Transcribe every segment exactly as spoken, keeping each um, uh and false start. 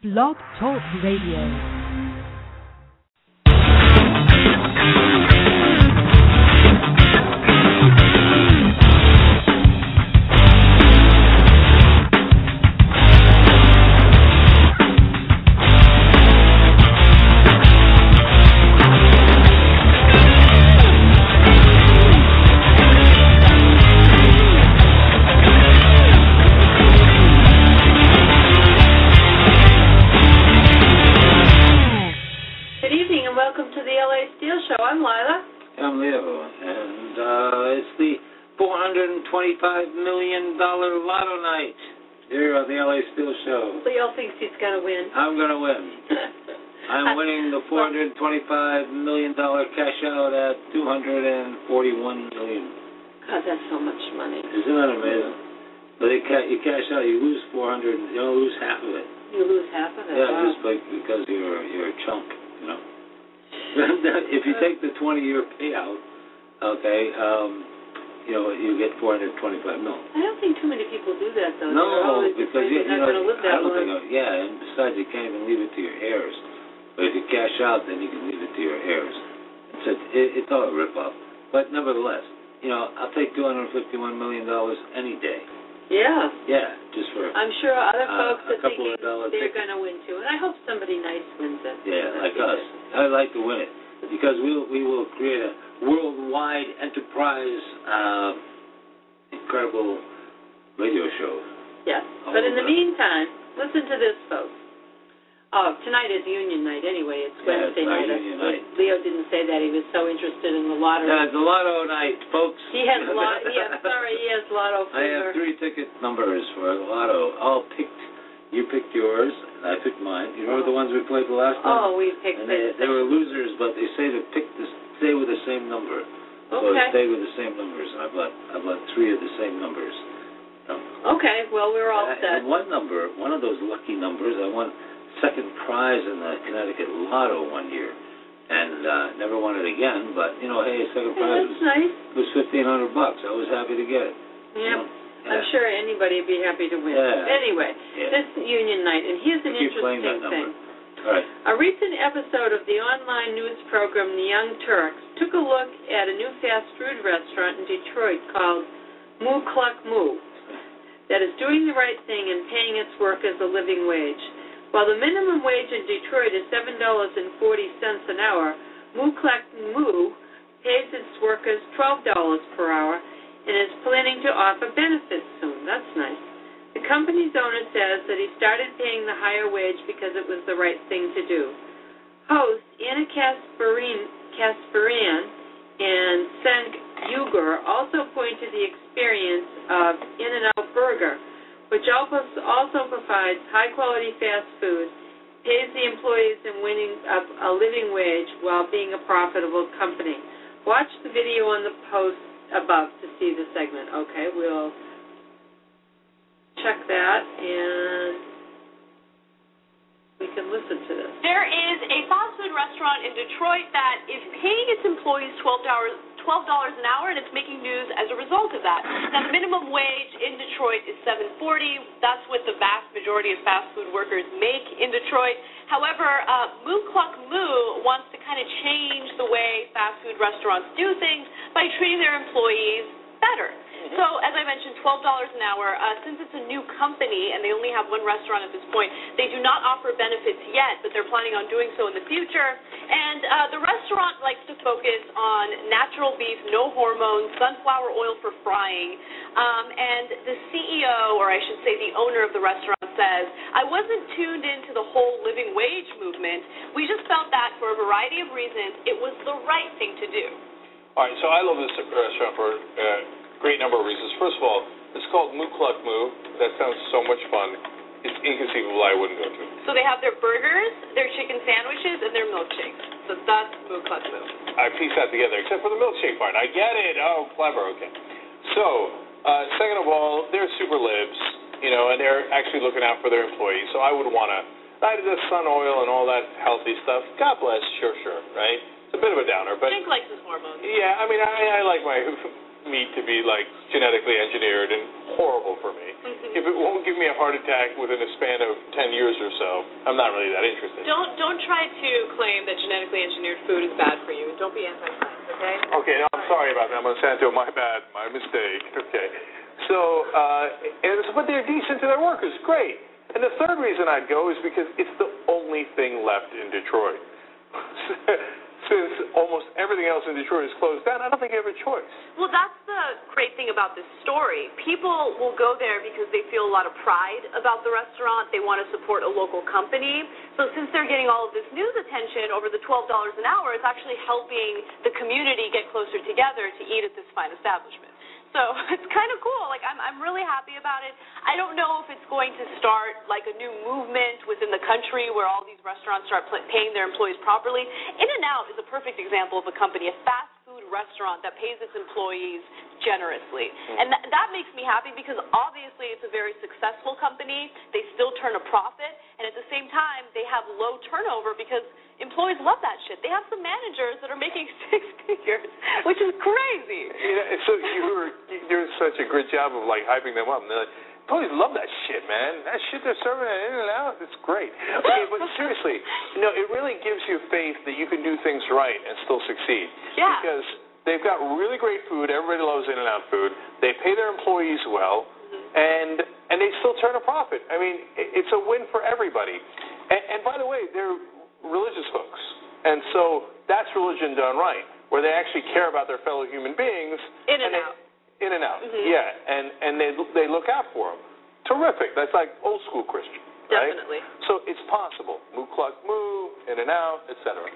Blog Talk Radio. twenty-five million dollars lotto night here on the L A Steel Show. Leo thinks he's going to win. I'm going to win. I'm winning the four hundred twenty-five million dollars cash out at two hundred forty-one million dollars. God, that's so much money. Isn't that amazing? But you cash out, you lose four hundred, you don't lose half of it. You lose half of it? Yeah, wow. Just like because you're, you're a chunk, you know. If you take the twenty-year payout, okay, um, you know, you get four hundred twenty-five mil. I don't think too many people do that, though. No, because you, you're you not know, going to live that I don't long. think, yeah, and besides, you can't even leave it to your heirs. But if you cash out, then you can leave it to your heirs. It's a, it, it's all a rip-off. But nevertheless, you know, I'll take two hundred fifty-one million dollars any day. Yeah. Yeah, just for. I'm sure other uh, folks a are couple thinking of dollars they're tickets. going to win too, and I hope somebody nice wins it. Yeah, like us. I'd like to win it because we will, we will create a worldwide enterprise. Uh, Incredible radio show. Yes, but in the meantime, listen to this, folks. Oh, tonight is Union Night anyway. It's yeah, Wednesday it's night. Union night. Leo didn't say that. He was so interested in the lottery. Yeah, it's the lotto night, folks. He has lotto. Yeah, sorry, he has lotto fever. I have three ticket numbers for the lotto. All picked. You picked yours, and I picked mine. You remember the ones we played the last time? Oh, we picked. And they, they were losers, but they say to pick this, stay with the same number. So okay. I stayed with the same numbers, and I bought I bought three of the same numbers. So, okay, well, we're all and, set. And one number, one of those lucky numbers, I won second prize in the Connecticut Lotto one year, and uh, never won it again. But you know, hey, second prize hey, was, that's nice. was fifteen hundred bucks. I was happy to get it. Yeah. You know? Yeah. I'm sure anybody would be happy to win. Yeah. Anyway, yeah. this Union Night, and here's an keep interesting thing. All right. A recent episode of the online news program The Young Turks took a look at a new fast food restaurant in Detroit called Moo Cluck Moo that is doing the right thing and paying its workers a living wage. While the minimum wage in Detroit is seven dollars and forty cents an hour, Moo Cluck Moo pays its workers twelve dollars per hour and is planning to offer benefits soon. That's nice. The company's owner says that he started paying the higher wage because it was the right thing to do. Hosts Anna Kasparin, Kasparian and Senk Uger also point to the experience of In-N-Out Burger, which also, also provides high-quality fast food, pays the employees in winning a, a living wage while being a profitable company. Watch the video on the post above to see the segment. Okay, we'll check that, and we can listen to this. There is a fast food restaurant in Detroit that is paying its employees twelve dollars twelve dollars an hour, and it's making news as a result of that. Now, the minimum wage in Detroit is seven forty. That's what the vast majority of fast food workers make in Detroit. However, uh, Moo Cluck Moo wants to kind of change the way fast food restaurants do things by treating their employees better. So, as I mentioned, twelve dollars an hour. Uh, since it's a new company and they only have one restaurant at this point, they do not offer benefits yet, but they're planning on doing so in the future. And uh, the restaurant likes to focus on natural beef, no hormones, sunflower oil for frying. Um, and the C E O, or I should say the owner of the restaurant, says, I wasn't tuned into the whole living wage movement. We just felt that for a variety of reasons, it was the right thing to do. All right, so I love this restaurant for uh, great number of reasons. First of all, it's called Moo Cluck Moo. That sounds so much fun. It's inconceivable I wouldn't go to. So they have their burgers, their chicken sandwiches, and their milkshakes. So that's Moo Cluck Moo. I pieced that together, except for the milkshake part. I get it. Oh, clever. Okay. So, uh, second of all, they're super libs, you know, and they're actually looking out for their employees. So I would want to, right, the sun oil and all that healthy stuff. God bless. Sure, sure, right? It's a bit of a downer, but Jake likes his hormones. Yeah, I mean, I, I like my meat to be like genetically engineered and horrible for me. Mm-hmm. If it won't give me a heart attack within a span of ten years or so, I'm not really that interested. Don't don't try to claim that genetically engineered food is bad for you. Don't be anti-science, okay? Okay, no, I'm sorry about that, Monsanto. My bad, my mistake. Okay. So, uh, and, but they're decent to their workers. Great. And the third reason I'd go is because it's the only thing left in Detroit. Since almost everything else in Detroit is closed down, I don't think you have a choice. Well, that's the great thing about this story. People will go there because they feel a lot of pride about the restaurant. They want to support a local company. So since they're getting all of this news attention over the twelve dollars an hour, it's actually helping the community get closer together to eat at this fine establishment. So it's kind of cool. Like, I'm I'm really happy about it. I don't know if it's going to start, like, a new movement within the country where all these restaurants start pl- paying their employees properly. In-N-Out is a perfect example of a company, a fast food restaurant that pays its employees generously. And th- that makes me happy because obviously it's a very successful company. They still turn a profit. And at the same time, they have low turnover because employees love that shit. They have some managers that are making six figures, which is crazy. You know, so you're you're such a good job of like hyping them up. And they're like, employees love that shit, man. That shit they're serving at In-N-Out, it's great. Okay, but seriously, you know, it really gives you faith that you can do things right and still succeed. Yeah. Because they've got really great food. Everybody loves In-N-Out food. They pay their employees well, and and they still turn a profit. I mean, it's a win for everybody. And, and by the way, they're religious hooks, and so that's religion done right, where they actually care about their fellow human beings. In-N-Out. In-N-Out, mm-hmm. yeah, and and they they look out for them. Terrific. That's like old school Christian, right? Definitely. So it's possible. Moo Cluck Moo, In-N-Out, et cetera.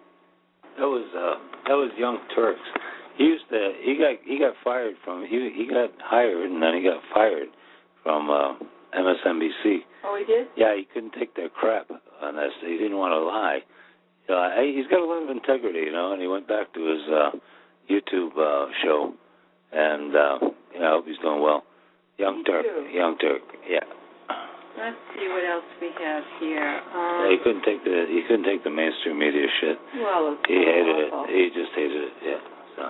That was uh, that was Young Turks. He used to he got he got fired from he he got hired and then he got fired from uh, M S N B C. Oh, he did? Yeah, he couldn't take their crap on this. He didn't want to lie. Uh, he's got a lot of integrity, you know, and he went back to his uh, YouTube uh, show, and uh, you know, I hope he's doing well. Young Me Turk, too. Young Turk, yeah. Let's see what else we have here. Um, yeah. He couldn't take the he couldn't take the mainstream media shit. Well, it's He hated awful. it. He just hated it. Yeah. So,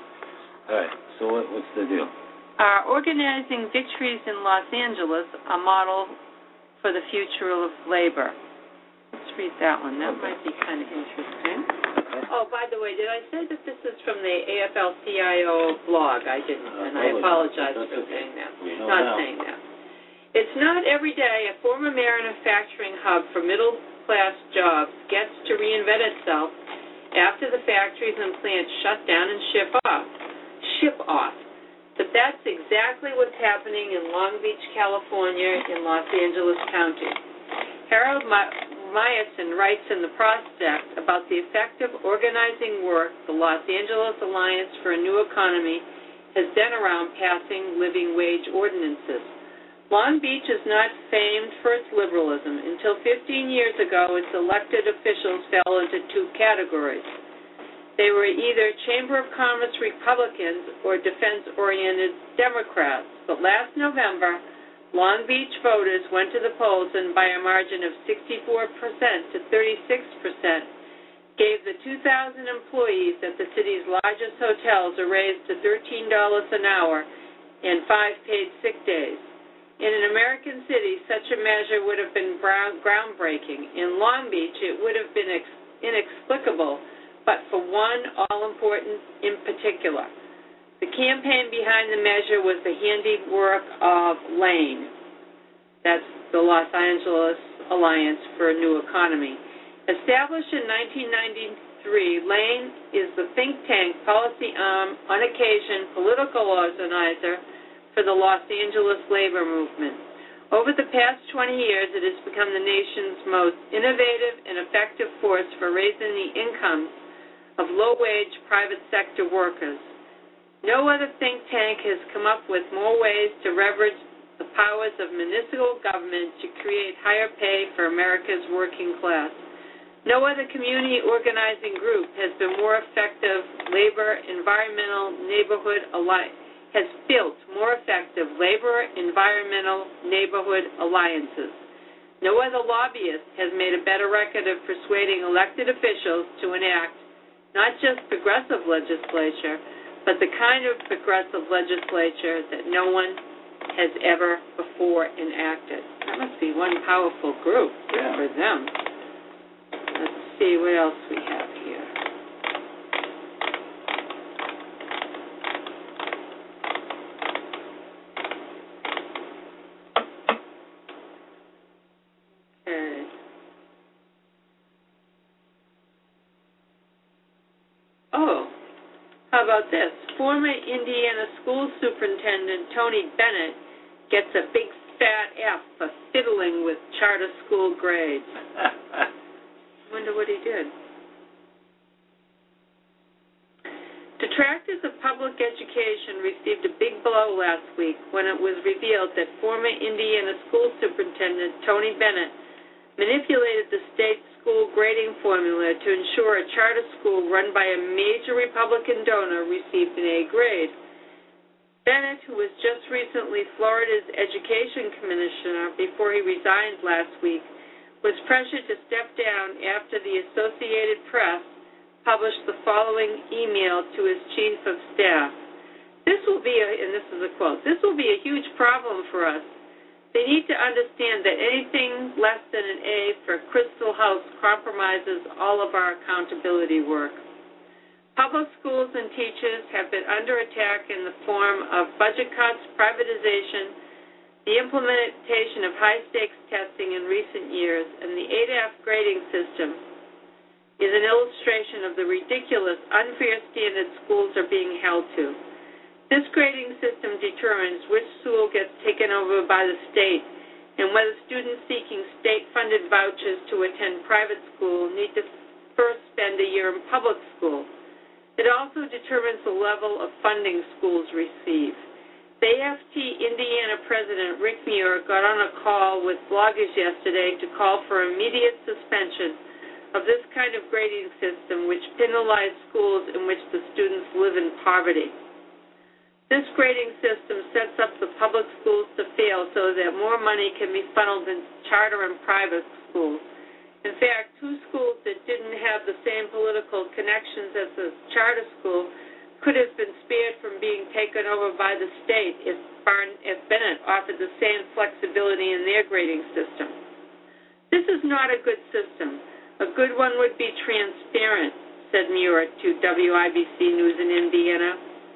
all right. So what, what's the deal? Are organizing victories in Los Angeles a model for the future of labor? Let's read that one. That might be kind of interesting. Oh, by the way, did I say that this is from the A F L C I O blog? I didn't, and I apologize for saying that. Not saying that. It's not every day a former manufacturing hub for middle-class jobs gets to reinvent itself after the factories and plants shut down and ship off. Ship off. But that's exactly what's happening in Long Beach, California, in Los Angeles County. Harold Meyerson writes in the Prospect about the effective organizing work the Los Angeles Alliance for a New Economy has done around passing living wage ordinances. Long Beach is not famed for its liberalism. Until fifteen years ago, its elected officials fell into two categories. They were either Chamber of Commerce Republicans or defense-oriented Democrats. But last November, Long Beach voters went to the polls and by a margin of sixty-four percent to thirty-six percent gave the two thousand employees at the city's largest hotels a raise to thirteen dollars an hour and five paid sick days. In an American city, such a measure would have been groundbreaking. In Long Beach, it would have been inexplicable, but for one all-important in particular. The campaign behind the measure was the handiwork of Lane. That's the Los Angeles Alliance for a New Economy. Established in nineteen ninety-three, Lane is the think tank, policy arm, on occasion political organizer for the Los Angeles labor movement. Over the past twenty years, it has become the nation's most innovative and effective force for raising the incomes of low-wage private sector workers. No other think tank has come up with more ways to leverage the powers of municipal government to create higher pay for America's working class. No other community organizing group has been more effective labor, environmental, neighborhood alike. has built more effective labor, environmental, neighborhood alliances. No other lobbyist has made a better record of persuading elected officials to enact not just progressive legislation, but the kind of progressive legislature that no one has ever before enacted. That must be one powerful group. Good Yeah. for them. Let's see what else we have here. Okay. Oh, how about this? Former Indiana school superintendent Tony Bennett gets a big fat F for fiddling with charter school grades. Wonder what he did. Detractors of public education received a big blow last week when it was revealed that former Indiana school superintendent Tony Bennett manipulated the state school grading formula to ensure a charter school run by a major Republican donor received an A grade. Bennett, who was just recently Florida's education commissioner before he resigned last week, was pressured to step down after the Associated Press published the following email to his chief of staff. This will be, a, and this is a quote, this will be a huge problem for us. They need to understand that anything less than an A for Crystal House compromises all of our accountability work. Public schools and teachers have been under attack in the form of budget cuts, privatization, the implementation of high-stakes testing in recent years, and the A D A F grading system is an illustration of the ridiculous, unfair standards schools are being held to. This grading system determines which school gets taken over by the state and whether students seeking state-funded vouchers to attend private school need to first spend a year in public school. It also determines the level of funding schools receive. The A F T Indiana President Rick Muir got on a call with bloggers yesterday to call for immediate suspension of this kind of grading system which penalized schools in which the students live in poverty. This grading system sets up the public schools to fail so that more money can be funneled into charter and private schools. In fact, two schools that didn't have the same political connections as the charter school could have been spared from being taken over by the state if, Barn, if Bennett offered the same flexibility in their grading system. This is not a good system. A good one would be transparent, said Muir to W I B C News in Indiana,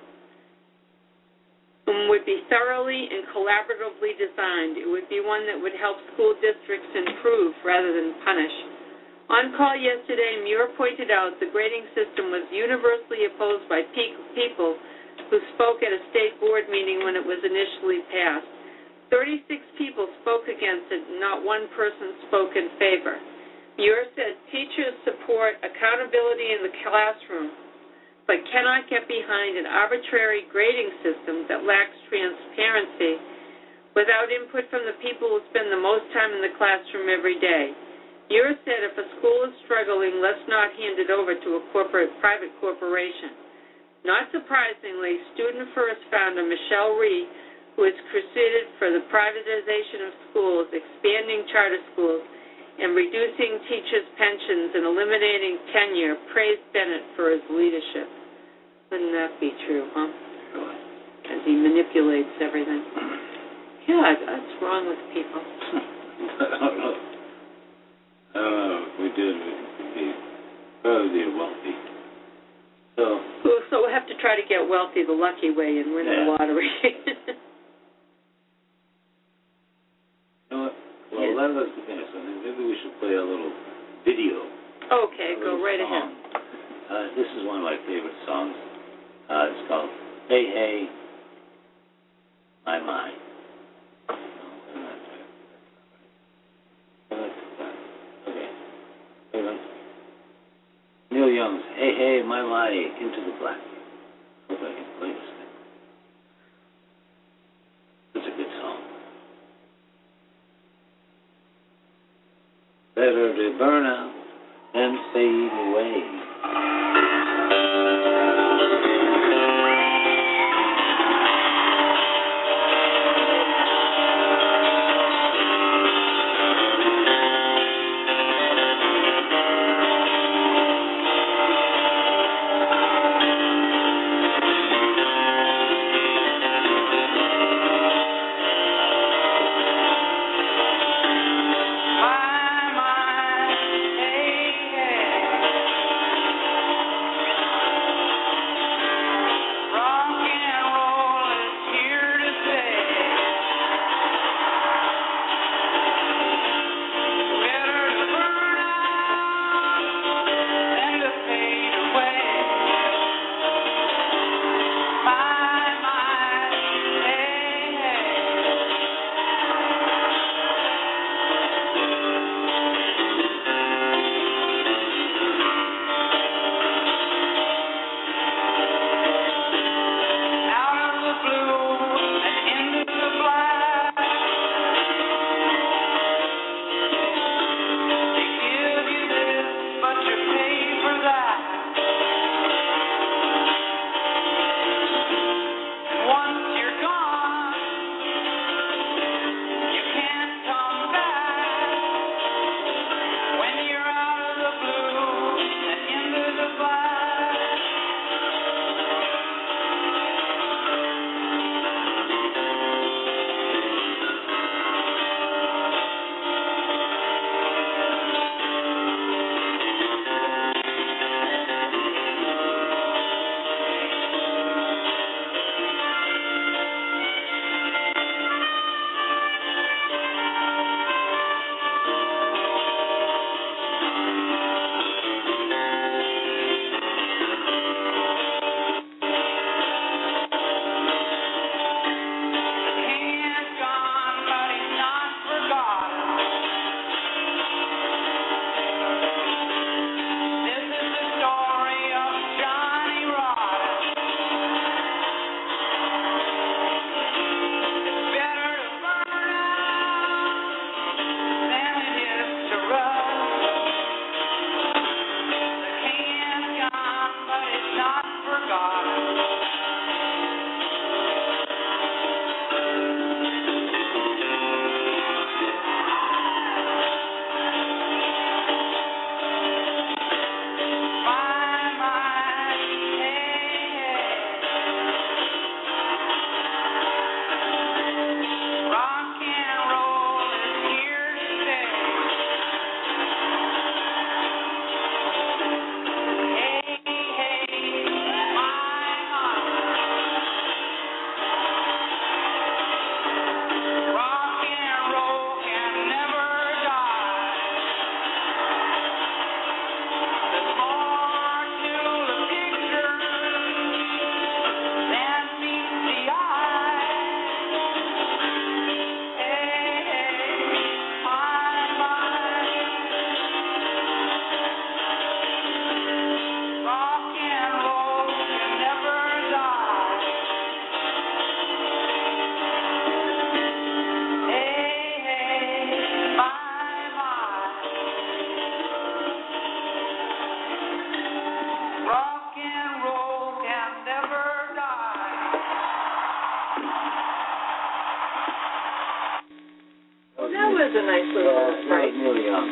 and would be thoroughly and collaboratively designed. It would be one that would help school districts improve rather than punish. On call yesterday, Muir pointed out the grading system was universally opposed by people who spoke at a state board meeting when it was initially passed. thirty-six people spoke against it, and not one person spoke in favor. Muir said teachers support accountability in the classroom, but cannot get behind an arbitrary grading system that lacks transparency without input from the people who spend the most time in the classroom every day. Muir said if a school is struggling, let's not hand it over to a corporate private corporation. Not surprisingly, Student First founder Michelle Rhee, who has crusaded for the privatization of schools, expanding charter schools, and reducing teachers' pensions and eliminating tenure, praised Bennett for his leadership. Wouldn't that be true, huh? Really? As he manipulates everything. Yeah, what's wrong with people? I don't know. I don't know. If we did, we could be probably wealthy. So, so we'll have to try to get wealthy the lucky way and win yeah. the lottery. You know what? Well, yes. let us finish. I mean, maybe we should play a little video. Okay, a go little right song. ahead. Uh, this is one of my favorite songs. Uh, it's called Hey, Hey, My, My. Okay. Wait a minute. Neil Young's Hey, Hey, My, My, Into the Black. Hope I can play this thing. It's a good song. Better to burn out than fade away.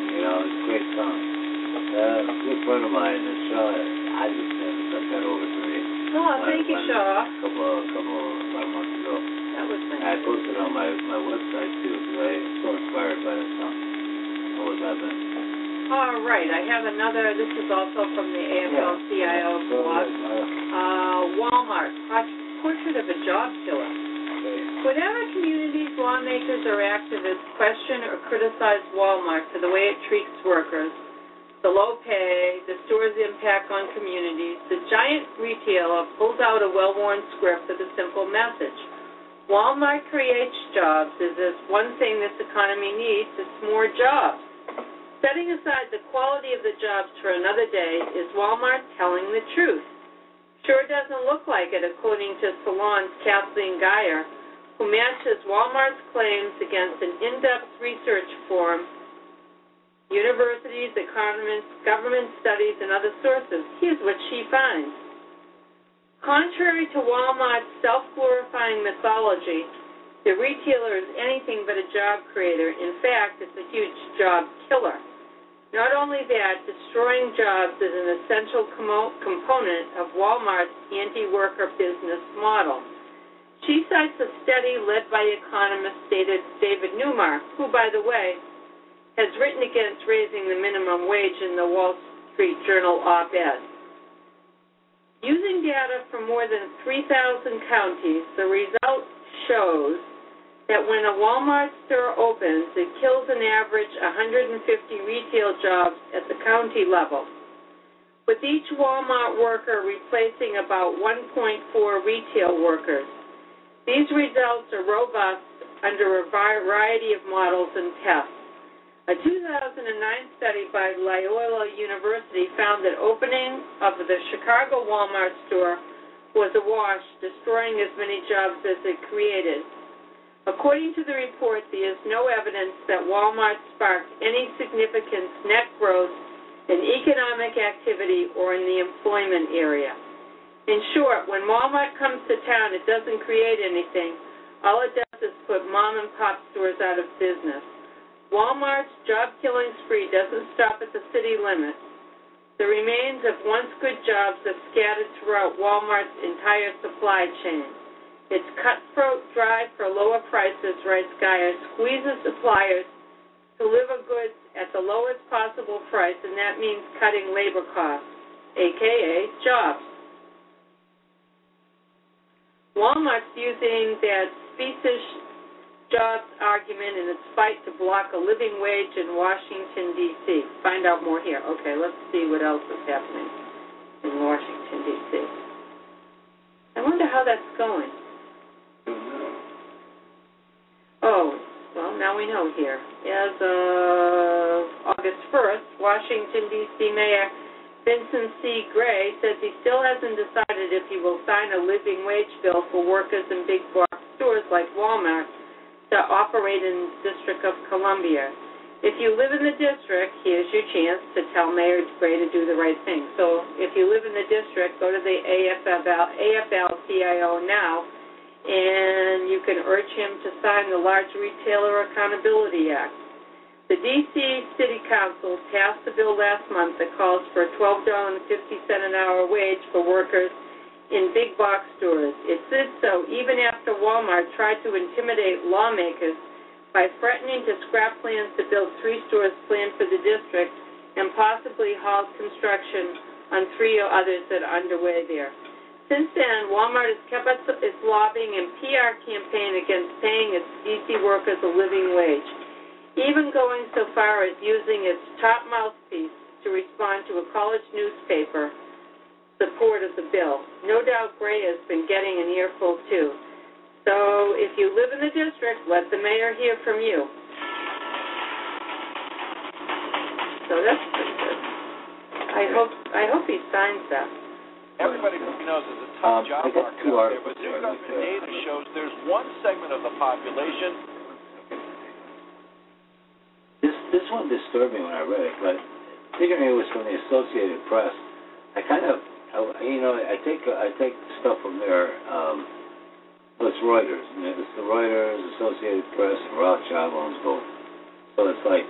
You know, it's a great song. Uh, a good friend of mine, uh, Shaw, I just never got that over to me. Oh, thank you, Shaw. A couple, a couple, about a month ago. That was nice. And I posted it on my, my website, too, because I am so inspired by that song. What was that then? All right, I have another, this is also from the A F L C I O yeah. blog. Uh, Uh, Walmart, portrait of a job killer. okay. Whenever communities, lawmakers, or activists question or criticize Walmart for the way it treats workers, the low pay, the store's impact on communities, the giant retailer pulls out a well-worn script with a simple message. Walmart creates jobs. Is this one thing this economy needs? It's more jobs. Setting aside the quality of the jobs for another day, is Walmart telling the truth? Sure doesn't look like it, according to Salon's Kathleen Geyer, who matches Walmart's claims against an in-depth research firm, universities, economists, government studies, and other sources. Here's what she finds. Contrary to Walmart's self-glorifying mythology, the retailer is anything but a job creator. In fact, it's a huge job killer. Not only that, destroying jobs is an essential com- component of Walmart's anti-worker business model. She cites a study led by economist David Newmark, who, by the way, has written against raising the minimum wage in the Wall Street Journal op-ed. Using data from more than three thousand counties, the result shows that when a Walmart store opens, it kills an average one hundred fifty retail jobs at the county level, with each Walmart worker replacing about one point four retail workers. These results are robust under a variety of models and tests. A two thousand nine study by Loyola University found that opening of the Chicago Walmart store was a wash, destroying as many jobs as it created. According to the report, there is no evidence that Walmart sparked any significant net growth in economic activity or in the employment area. In short, when Walmart comes to town, it doesn't create anything. All it does is put mom-and-pop stores out of business. Walmart's job-killing spree doesn't stop at the city limits. The remains of once-good jobs are scattered throughout Walmart's entire supply chain. Its cutthroat drive for lower prices, writes Geyer, squeezes suppliers to deliver goods at the lowest possible price, and that means cutting labor costs, a k a jobs. Walmart's using that specious jobs argument in its fight to block a living wage in Washington, D C Find out more here. Okay, let's see what else is happening in Washington, D C I wonder how that's going. Oh, well, now we know here. As of August first, Washington, D C Mayor Vincent C. Gray says he still hasn't decided if he will sign a living wage bill for workers in big box stores like Walmart to operate in the District of Columbia. If you live in the district, here's your chance to tell Mayor Gray to do the right thing. So if you live in the district, go to the A F L C I O now, and you can urge him to sign the Large Retailer Accountability Act. The D C City Council passed a bill last month that calls for a twelve dollars and fifty cents an hour wage for workers in big box stores. It did so even after Walmart tried to intimidate lawmakers by threatening to scrap plans to build three stores planned for the district and possibly halt construction on three others that are underway there. Since then, Walmart has kept its lobbying and P R campaign against paying its D C workers a living wage, even going so far as using its top mouthpiece to respond to a college newspaper support of the bill. No doubt Gray has been getting an earful, too. So if you live in the district, let the mayor hear from you. So that's pretty good. I hope I hope he signs that. Everybody knows there's a tough um, job market out there, but new government data shows there's one segment of the population. This this one disturbed me when I read it, but figuring it was from the Associated Press, I kind of, I, you know, I take I take stuff from there. Um, well, it's Reuters, and it's the Reuters, Associated Press, and Rothschild owns both. So it's like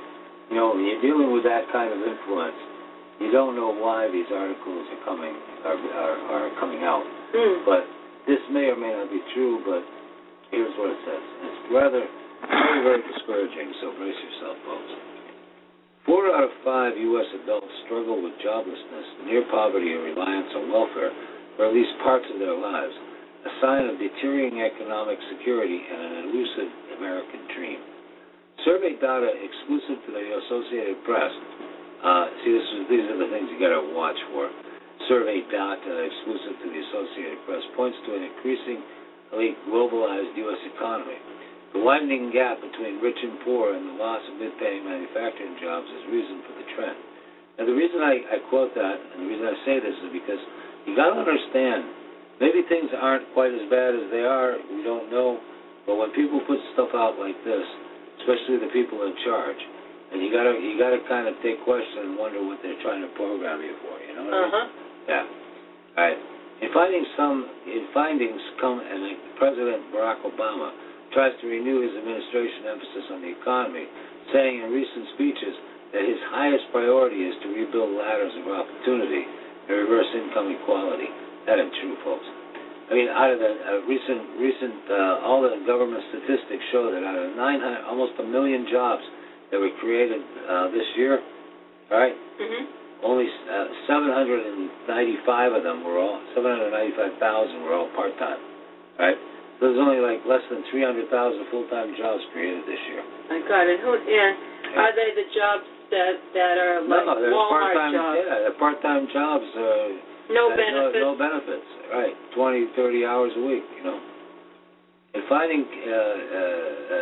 You know, when you're dealing with that kind of influence, you don't know why these articles are coming are are, are coming out. Mm. But this may or may not be true. But here's what it says. It's rather very very discouraging. So brace yourself, folks. Four out of five U S adults struggle with joblessness, near poverty, and reliance on welfare for at least parts of their lives, a sign of deteriorating economic security and an elusive American dream. Survey data exclusive to the Associated Press. Uh, see, this is, these are the things you got to watch for. Survey data exclusive to the Associated Press points to an increasingly globalized U S economy. The widening gap between rich and poor and the loss of mid-paying manufacturing jobs is reason for the trend. And the reason I, I quote that, and the reason I say this is because you got to understand, maybe things aren't quite as bad as they are. We don't know. But when people put stuff out like this, especially the people in charge, and you gotta you gotta kind of take question and wonder what they're trying to program you for. You know what Uh-huh. I mean? Yeah. All right. In finding some in findings come, and President Barack Obama tries to renew his administration emphasis on the economy, saying in recent speeches that his highest priority is to rebuild ladders of opportunity and reverse income equality. That ain't true, folks. I mean, out of the uh, recent, recent, uh, all the government statistics show that out of nine hundred, almost a million jobs that were created uh, this year, all right, Mm-hmm. only uh, seven hundred ninety-five of them were all, seven hundred ninety-five thousand were all part-time, all right? So there's only like less than three hundred thousand full-time jobs created this year. My God, and who? And are they the jobs that that are like no, they're Walmart part-time, jobs? yeah, they're part-time jobs. Uh, No Uh, benefits. No, no benefits, right. twenty, thirty hours a week, you know. And finding, uh, uh, uh,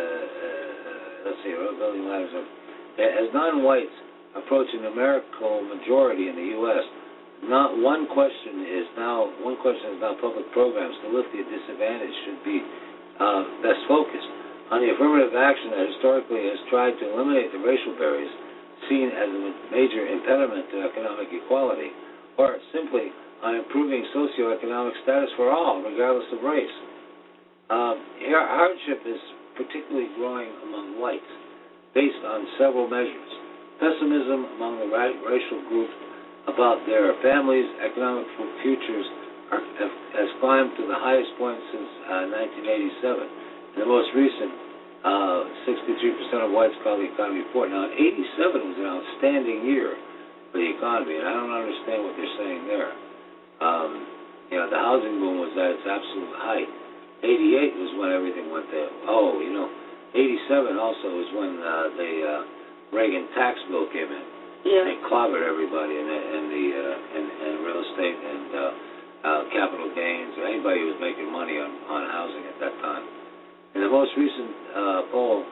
uh, let's see, building ladders of, as non-whites approaching numerical majority in the U S, not one question is now, one question is now public programs to lift the disadvantage should be uh, best focused on the affirmative action that historically has tried to eliminate the racial barriers seen as a major impediment to economic equality, or simply on improving socioeconomic status for all, regardless of race. Um, here, hardship is particularly growing among whites, based on several measures. Pessimism among the ra- racial groups about their families' economic futures are, have, has climbed to the highest point since uh, nineteen eighty-seven. In the most recent, uh, sixty-three percent of whites call the economy poor. Now, eighty-seven was an outstanding year for the economy, and I don't understand what they're saying there. Um, you know, the housing boom was at its absolute height. eighty-eight was when everything went there. Oh, you know, eighty-seven also was when uh, the uh, Reagan tax bill came in. Yeah. They clobbered everybody in the in the uh, in, in real estate and uh, uh, capital gains. Anybody who was making money on, on housing at that time. In the most recent uh, poll,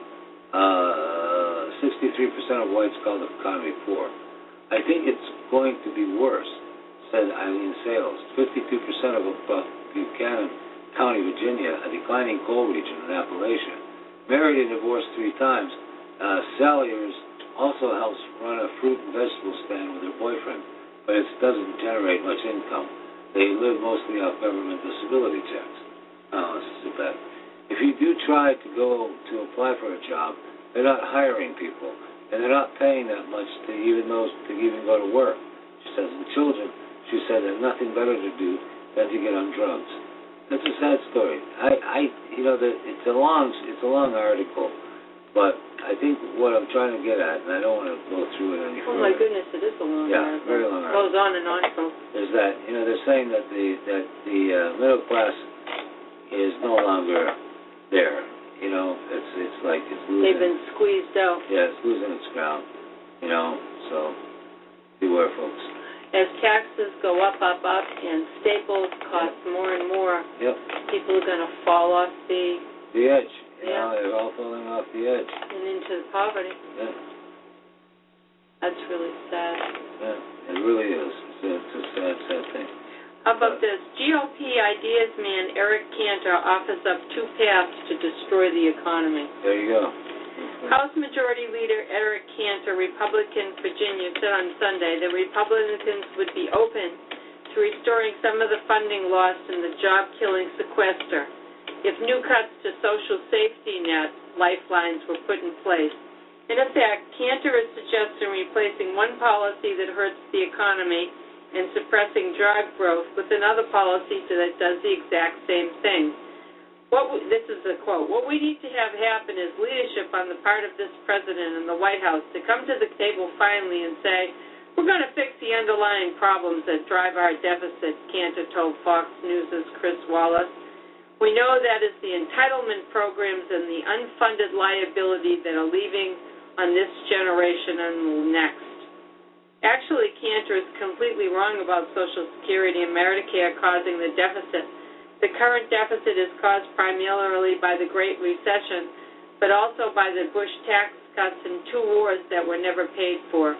uh, sixty-three percent of whites called the economy poor. I think it's going to be worse, said Eileen Sales. fifty-two percent of Buchanan County, Virginia, a declining coal region in Appalachia. Married and divorced three times, uh, Salyers also helps run a fruit and vegetable stand with her boyfriend, but it doesn't generate much income. They live mostly off government disability checks. Oh, this is too bad. If you do try to go to apply for a job, they're not hiring people, and they're not paying that much to even those to even go to work. She says, and children, she said, have nothing better to do than to get on drugs. That's a sad story. I, I, you know, the, it's a long, it's a long article, but I think what I'm trying to get at, and I don't want to go through it any Oh further. my goodness, it is a long Yeah, article. very long It goes on and on. So. Is that you know they're saying that the that the uh, middle class is no longer there. You know, it's it's like it's losing. They've been squeezed out. Yeah, it's losing its ground. You know, so beware, folks. As taxes go up, up, up, and staples cost more and more, Yep. people are going to fall off the The edge. You Yeah. know, they're all falling off the edge. and into poverty. Yeah. That's really sad. Yeah. It really is. It's a, it's a sad, sad thing. How about this? G O P ideas man Eric Cantor offers up two paths to destroy the economy. There you go. House Majority Leader Eric Cantor, Republican, Virginia, said on Sunday that Republicans would be open to restoring some of the funding lost in the job-killing sequester if new cuts to social safety net lifelines were put in place In effect, Cantor is suggesting replacing one policy that hurts the economy and suppressing job growth with another policy that does the exact same thing. What we, this is a quote. What we need to have happen is leadership on the part of this president and the White House to come to the table finally and say, we're going to fix the underlying problems that drive our deficit, Cantor told Fox News' Chris Wallace. We know that it's the entitlement programs and the unfunded liability that are leaving on this generation and the next. Actually, Cantor is completely wrong about Social Security and Medicare causing the deficit. The current deficit is caused primarily by the Great Recession, but also by the Bush tax cuts and two wars that were never paid for.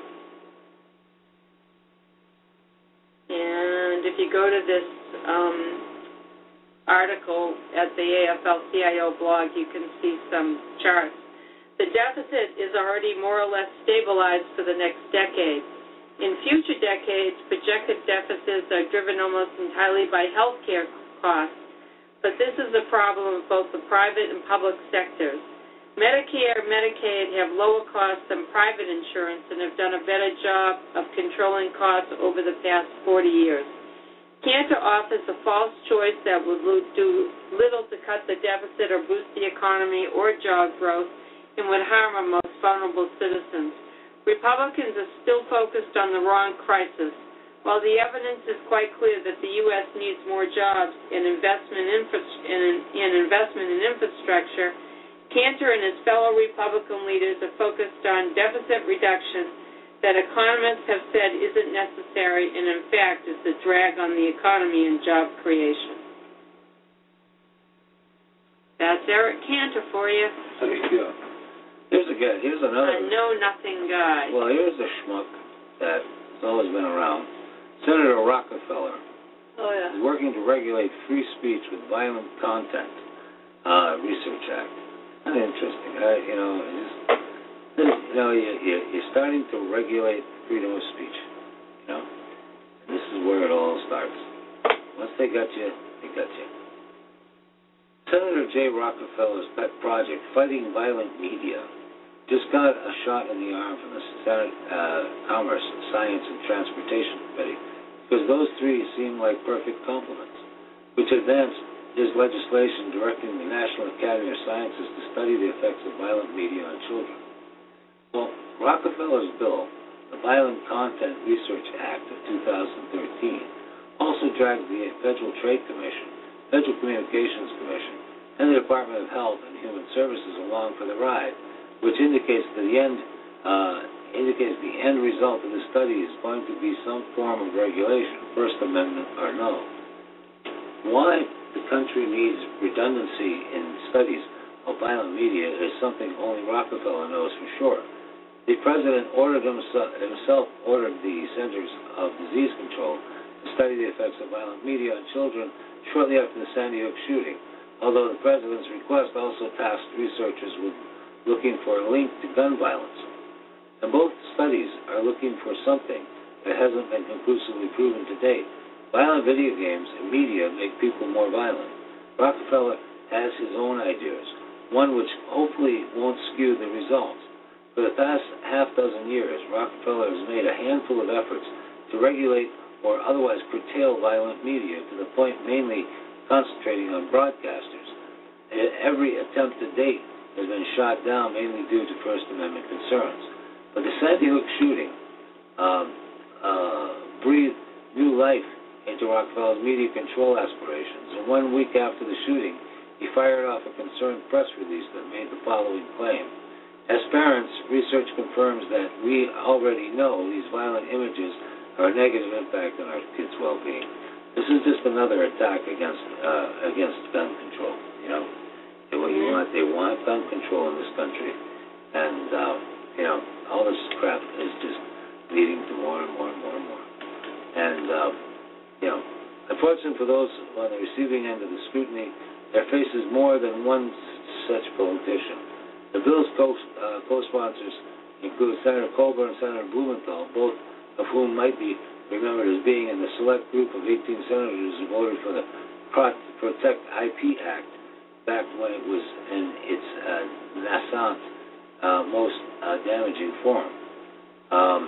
And if you go to this um, article at the A F L C I O blog, you can see some charts. The deficit is already more or less stabilized for the next decade. In future decades, projected deficits are driven almost entirely by health care costs, but this is a problem of both the private and public sectors. Medicare and Medicaid have lower costs than private insurance and have done a better job of controlling costs over the past forty years. Cantor offers a false choice that would do little to cut the deficit or boost the economy or job growth and would harm our most vulnerable citizens. Republicans are still focused on the wrong crisis. While the evidence is quite clear that the U S needs more jobs and investment, infra- and, and investment in infrastructure, Cantor and his fellow Republican leaders are focused on deficit reduction that economists have said isn't necessary and, in fact, is a drag on the economy and job creation. That's Eric Cantor for you. There you go. Here's a guy. Here's another. A know-nothing guy. Well, here's a schmuck that's always been around. Senator Rockefeller. Oh, yeah. Is working to regulate free speech with violent content. Uh, Research Act. Kind of interesting. Uh, you know, just, you know, you, you, you're starting to regulate freedom of speech. You know, this is where it all starts. Once they got you, they got you. Senator Jay Rockefeller's pet project, Fighting Violent Media, just got a shot in the arm from the Senate uh, Commerce, Science, and Transportation Committee, because those three seem like perfect complements, which advanced his legislation directing the National Academy of Sciences to study the effects of violent media on children. Well, Rockefeller's bill, the Violent Content Research Act of two thousand thirteen, also dragged the Federal Trade Commission, Federal Communications Commission, and the Department of Health and Human Services along for the ride, which indicates that the end uh, indicates the end result of the study is going to be some form of regulation, First Amendment or no. Why the country needs redundancy in studies of violent media is something only Rockefeller knows for sure. The president ordered himself, himself ordered the Centers of Disease Control to study the effects of violent media on children shortly after the Sandy Hook shooting, although the president's request also tasked researchers with looking for a link to gun violence. And both studies are looking for something that hasn't been conclusively proven to date. Violent video games and media make people more violent. Rockefeller has his own ideas, one which hopefully won't skew the results. For the past half dozen years, Rockefeller has made a handful of efforts to regulate or otherwise curtail violent media to the point mainly concentrating on broadcasters. Every attempt to date has been shot down mainly due to First Amendment concerns. But the Sandy Hook shooting um, uh, breathed new life into Rockefeller's media control aspirations, and one week after the shooting, he fired off a concerned press release that made the following claim. As parents, research confirms that we already know these violent images are a negative impact on our kids' well-being. This is just another attack against uh, against gun control. You know, they, what you want, they want gun control in this country, and uh, you know, all this crap is just leading to more and more and more and more. And uh, you know, unfortunately for those on the receiving end of the scrutiny, there faces more than one such politician. The bill's co- uh, co-sponsors include Senator Colburn and Senator Blumenthal, both of whom might be remembered as being in the select group of eighteen senators who voted for the Protect I P Act back when it was in its uh, nascent uh, most uh, damaging form. Um,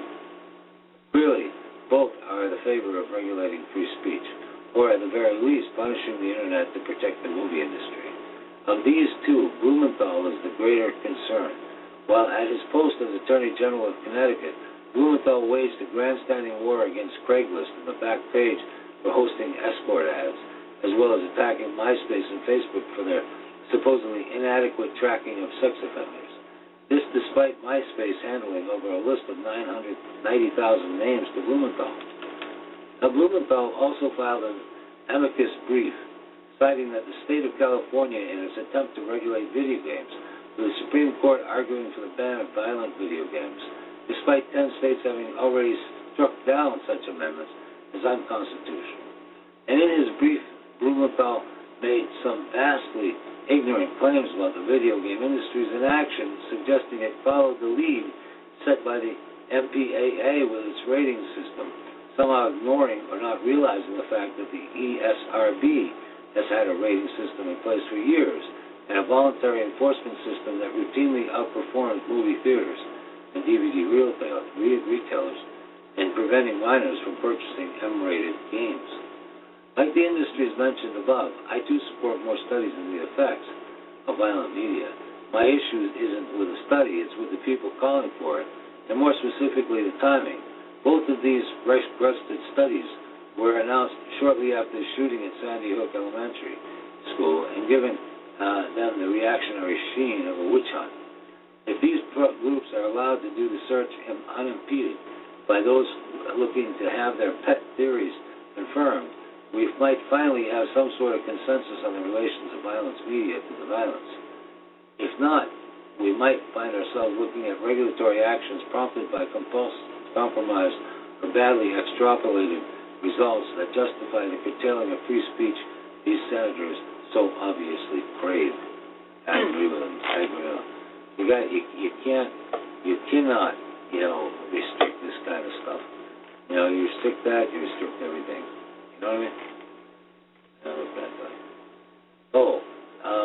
really, both are in the favor of regulating free speech, or at the very least, punishing the Internet to protect the movie industry. Of these two, Blumenthal is the greater concern. While at his post as Attorney General of Connecticut, Blumenthal waged a grandstanding war against Craigslist and the back page for hosting escort ads, as well as attacking MySpace and Facebook for their supposedly inadequate tracking of sex offenders. This despite MySpace handling over a list of nine hundred ninety thousand names to Blumenthal. Now, Blumenthal also filed an amicus brief citing that the state of California, in its attempt to regulate video games, with the Supreme Court arguing for the ban of violent video games, despite ten states having already struck down such amendments as unconstitutional. And in his brief, Blumenthal made some vastly ignorant claims about the video game industry's inaction, suggesting it followed the lead set by the M P A A with its rating system, somehow ignoring or not realizing the fact that the E S R B has had a rating system in place for years and a voluntary enforcement system that routinely outperforms movie theaters and D V D retailers in preventing minors from purchasing M-rated games. Like the industries mentioned above, I too support more studies in the effects of violent media. My issue isn't with the study, it's with the people calling for it, and more specifically the timing. Both of these requested studies were announced shortly after the shooting at Sandy Hook Elementary School and given uh, them the reactionary sheen of a witch hunt. If these groups are allowed to do the search unimpeded by those looking to have their pet theories confirmed, we might finally have some sort of consensus on the relations of violence media to the violence. If not, we might find ourselves looking at regulatory actions prompted by compulsive, compromised, or badly extrapolated results that justify the curtailing of free speech these senators so obviously crave. I agree with them. I agree with them. You got, you, you can't, you cannot, you know, restrict this kind of stuff. You know, you restrict that, you restrict everything. You know what I mean? That was bad thing. Oh, um,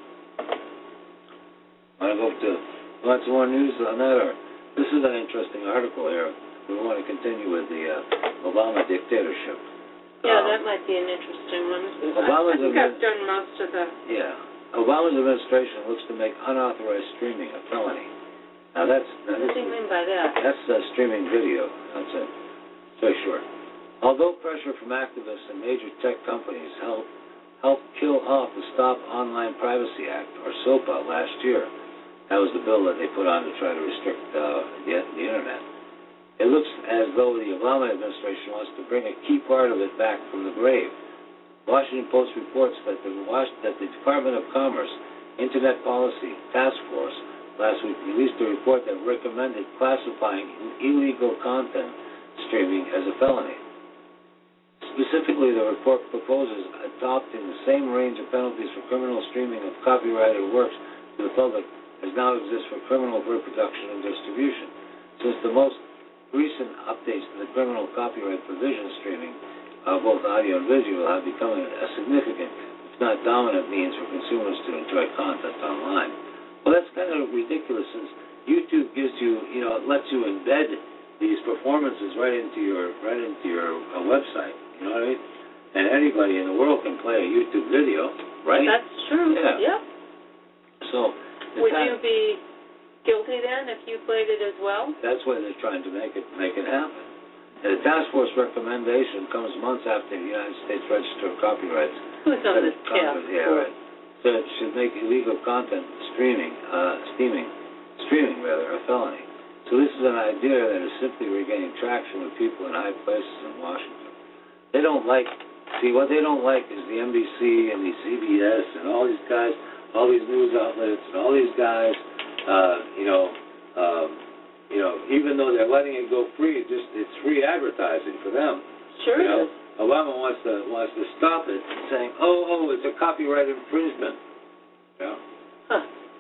want to go to, want some more news on that? Or this is an interesting article here. We want to continue with the uh, Obama dictatorship. Yeah, um, that might be an interesting one. Obama's I think I've done most of the... Yeah. Obama's administration looks to make unauthorized streaming a felony. Now that's... Now what do you mean by that? That's uh, streaming video. That's it. Very short. Although pressure from activists and major tech companies helped help kill off the Stop Online Privacy Act, or SOPA, last year, that was the bill that they put on to try to restrict uh, the, the Internet. It looks as though the Obama administration wants to bring a key part of it back from the grave. Washington Post reports that the, that the Department of Commerce Internet Policy Task Force last week released a report that recommended classifying illegal content streaming as a felony. Specifically, the report proposes adopting the same range of penalties for criminal streaming of copyrighted works to the public as now exists for criminal reproduction and distribution. Since the most recent updates to the criminal copyright provision streaming of both audio and visual have become a significant, if not dominant, means for consumers to enjoy content online. Well, that's kind of ridiculous since YouTube gives you, you know, it lets you embed these performances right into your right into your uh, website. You know what I mean? And anybody in the world can play a YouTube video, right? That's true. Yeah. Yep. So, would you be guilty then if you played it as well? That's why they're trying to make it make it happen. And the task force recommendation comes months after the United States Register of Copyrights. Who's on this task force? Yeah, right. So it should make illegal content streaming, uh, steaming, streaming rather, a felony. So this is an idea that is simply regaining traction with people in high places in Washington. They don't like, see, what they don't like is the N B C and the C B S and all these guys, all these news outlets and all these guys, uh, you know, um, you know, even though they're letting it go free, just it's free advertising for them. Sure you know? is. Obama wants to wants to stop it, saying, "Oh, oh, it's a copyright infringement." You know? Huh.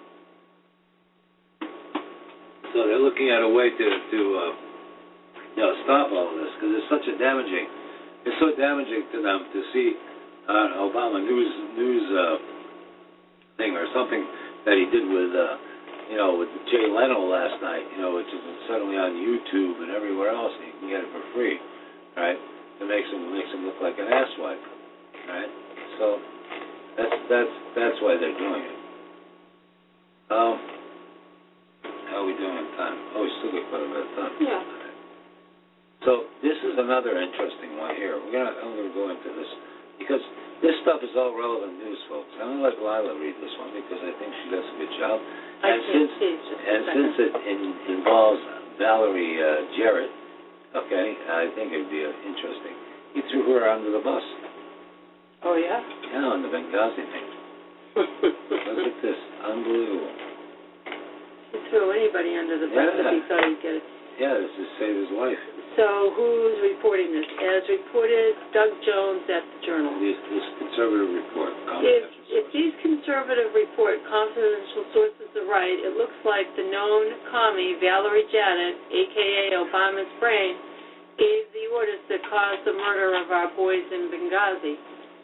So they're looking at a way to to uh, you know stop all of this because it's such a damaging. It's so damaging to them to see uh, Obama news news uh, thing or something that he did with uh, you know, with Jay Leno last night, you know, which is suddenly on YouTube and everywhere else, and you can get it for free, right? It makes him makes him look like an asswipe, right? So that's that's that's why they're doing it. Um, how are we doing on time? Oh, we still got quite a bit of time. Yeah. So this is another interesting one here. We're gonna I'm gonna go into this because this stuff is all relevant news, folks. I'm gonna let Lila read this one because I think she does a good job. I and can't since see. Just and since it in, involves Valerie uh, Jarrett, okay, I think it'd be uh, interesting. He threw her under the bus. Oh yeah. Yeah, on the Benghazi thing. Look at this, unbelievable. He threw anybody under the bus Yeah. if he thought he'd get it. Yeah, this is save his life. So who's reporting this? As reported, Doug Jones at the Journal. This, this conservative report. If, if these conservative report confidential sources are right, it looks like the known commie, Valerie Jarrett, a k a. Obama's brain, gave the orders that caused the murder of our boys in Benghazi.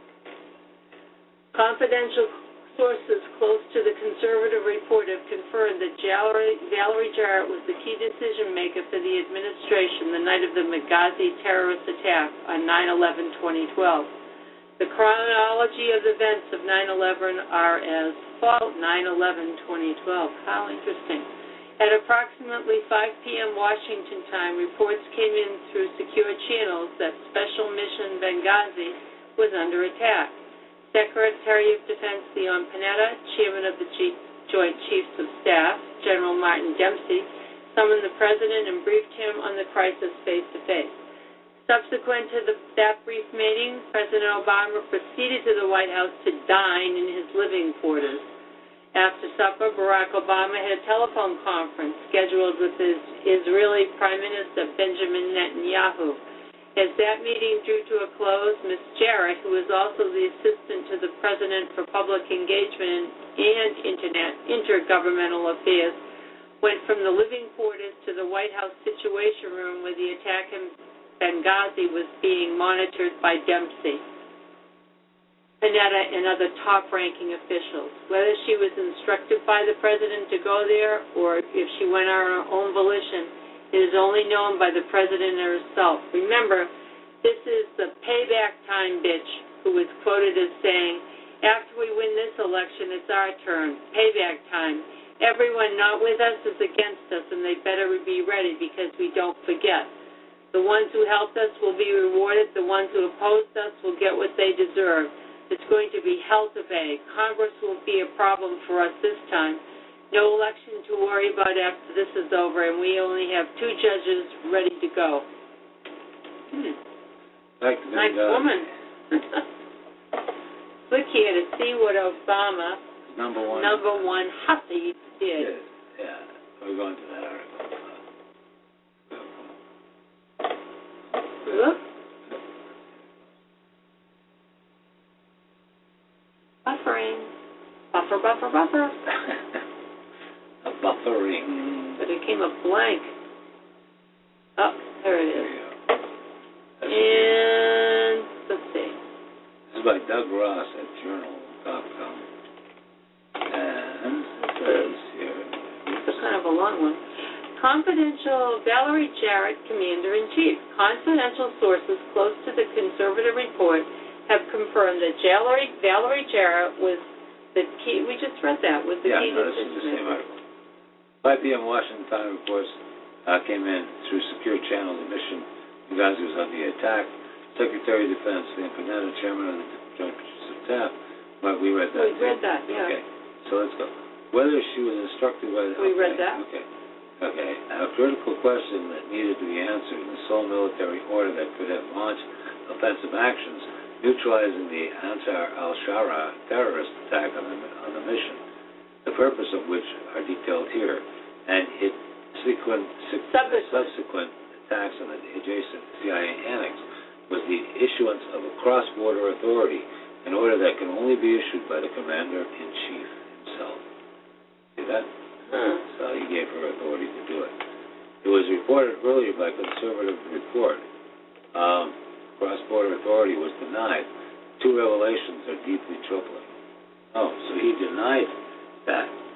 Confidential sources close to the conservative report have confirmed that Valerie, Valerie Jarrett was the key decision maker for the administration the night of the Benghazi terrorist attack on nine eleven twenty twelve. The chronology of events of nine eleven are as follows. nine eleven twenty twelve. How interesting. At approximately five p.m. Washington time, reports came in through secure channels that Special Mission Benghazi was under attack. Secretary of Defense Leon Panetta, Chairman of the G- Joint Chiefs of Staff, General Martin Dempsey, summoned the President and briefed him on the crisis face-to-face. Subsequent to the, that brief meeting, President Obama proceeded to the White House to dine in his living quarters. After supper, Barack Obama had a telephone conference scheduled with his Israeli Prime Minister Benjamin Netanyahu. As that meeting drew to a close, Miz Jarrett, who is also the assistant to the President for Public Engagement and Internet Intergovernmental Affairs, went from the living quarters to the White House Situation Room where the attack in Benghazi was being monitored by Dempsey, Panetta, and other top-ranking officials. Whether she was instructed by the President to go there or if she went on her own volition, it is only known by the President herself. Remember, this is the payback time bitch who was quoted as saying, after we win this election, it's our turn. Payback time. Everyone not with us is against us, and they better be ready because we don't forget. The ones who helped us will be rewarded. The ones who opposed us will get what they deserve. It's going to be hell to pay. Congress will be a problem for us this time. No election to worry about after this is over, and we only have two judges ready to go. Hmm. Nice God. woman. Click here to see what Obama, number one, number one hussy, did. Yes. Yeah, we're going to that article. Look. Buffering. Buffer, buffer, buffer. A buffering. But it came up blank. Oh, there it is. There And let's see. This is by Doug Ross at journal dot com. And it says here. It's kind of a long one. Confidential Valerie Jarrett, Commander-in-Chief. Confidential sources close to the conservative report have confirmed that Valerie, Valerie Jarrett was the key. We just read that. Was the yeah, key no, this is the same article. five p.m. Washington time reports uh, came in through secure channels. The mission Benghazi was under attack. Secretary of Defense, Leon Panetta, Chairman of the Joint Chiefs of Staff. Well, we read that. We read that, yeah. Okay, so let's go. Whether she was instructed by the... We okay, read that. Okay. Okay. A critical question that needed to be answered in the sole military order that could have launched offensive actions, neutralizing the Ansar al-Shara terrorist attack on the, on the mission, the purpose of which are detailed here, and its sequent, subsequent. subsequent attacks on the adjacent C I A annex was the issuance of a cross-border authority, an order that can only be issued by the Commander-in-Chief himself. See that? Hmm. So he gave her authority to do it. It was reported earlier by Conservative Report. Um, cross-border authority was denied. Two revelations are deeply troubling. Oh, so he denied that.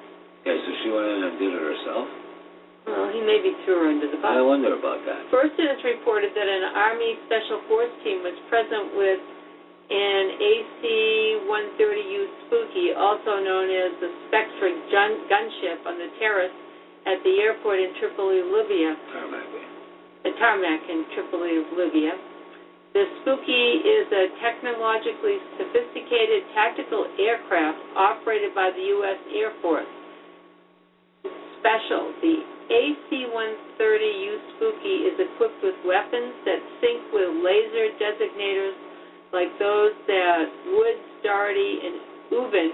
Okay, so she went in and did it herself? Well, he maybe threw her under the bus. I wonder about that. First, it is reported that an Army Special Force team was present with an A C one thirty U Spooky, also known as the Spectra gun- gunship, on the terrace at the airport in Tripoli, Libya. Tarmac. The tarmac in Tripoli, Libya. The Spooky is a technologically sophisticated tactical aircraft operated by the U S Air Force. Special. The A C one thirty U Spooky is equipped with weapons that sync with laser designators like those that Woods, Doherty, and Ubben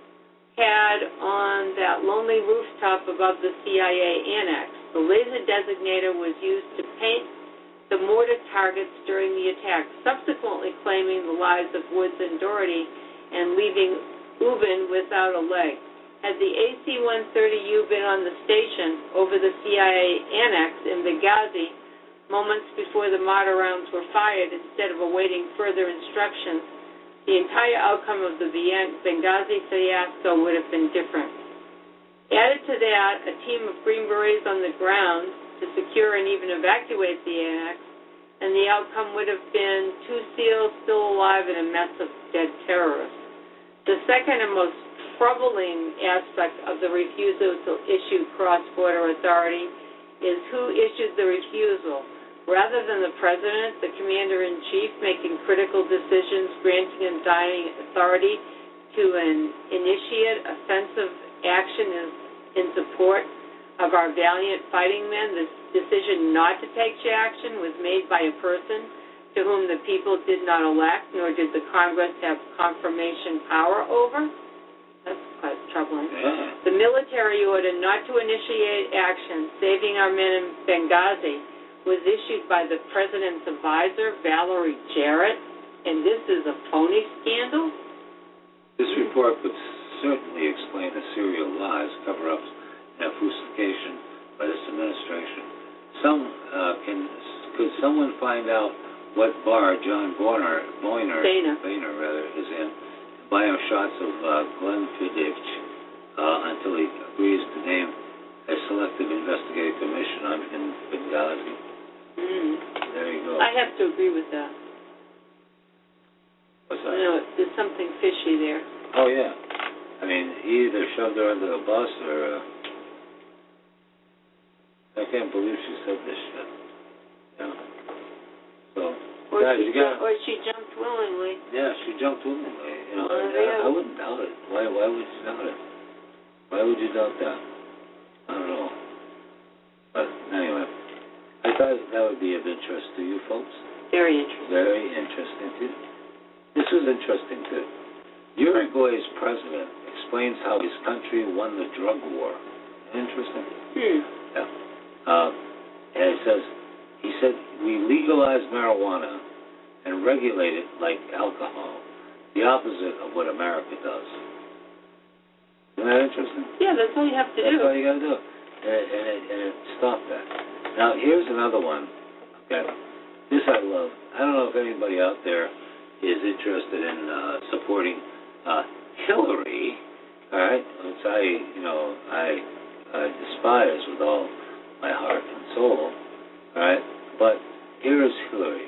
had on that lonely rooftop above the C I A annex. The laser designator was used to paint the mortar targets during the attack, subsequently claiming the lives of Woods and Doherty and leaving Ubben without a leg. Had the A C one thirty U been on the station over the C I A annex in Benghazi moments before the mortar rounds were fired instead of awaiting further instructions, the entire outcome of the Benghazi fiasco would have been different. Added to that, a team of Green Berets on the ground to secure and even evacuate the annex, and the outcome would have been two SEALs still alive and a mess of dead terrorists. The second and most troubling aspect of the refusal to issue cross-border authority is who issued the refusal. Rather than the President, the Commander-in-Chief, making critical decisions, granting and denying authority to an initiate offensive action is in support of our valiant fighting men, the decision not to take action was made by a person to whom the people did not elect, nor did the Congress have confirmation power over. That's quite troubling. Yeah. The military order not to initiate action, saving our men in Benghazi, was issued by the President's advisor, Valerie Jarrett, and this is a phony scandal? This report would certainly explain the serial lies, cover-ups, and obfuscation by this administration. Some uh, can could someone find out what bar John Boehner, Boehner, Boehner. Boehner rather, is in, buy him shots of uh, Glenfiddich uh, until he agrees to name a selective investigative commission on in Benghazi. Mm. There you go. I have to agree with that. What's that? You know, there's something fishy there. Oh, yeah. I mean, he either shoved her under the bus or... Uh, I can't believe she said this shit. Yeah. So, Or, guys, she, you got... or she jumped willingly. Yeah, she jumped willingly. You know, Well, I, yeah. I wouldn't doubt it. Why, why would you doubt it? Why would you doubt that? I don't know. But, anyway. I thought that would be of interest to you folks. Very interesting. Very interesting, too. This was interesting, too. Uruguay's president explains how his country won the drug war. Interesting. Hmm. Yeah. Uh, and it says, he said, we legalized marijuana and regulate it like alcohol, the opposite of what America does. Isn't that interesting? Yeah, that's all you have to That's do. all you got to do. And it, and, it, and it stopped that. Now, here's another one. Okay. This I love. I don't know if anybody out there is interested in uh, supporting uh, Hillary, all right, which I, you know, I, I despise with all my heart and soul, all right? But here is Hillary.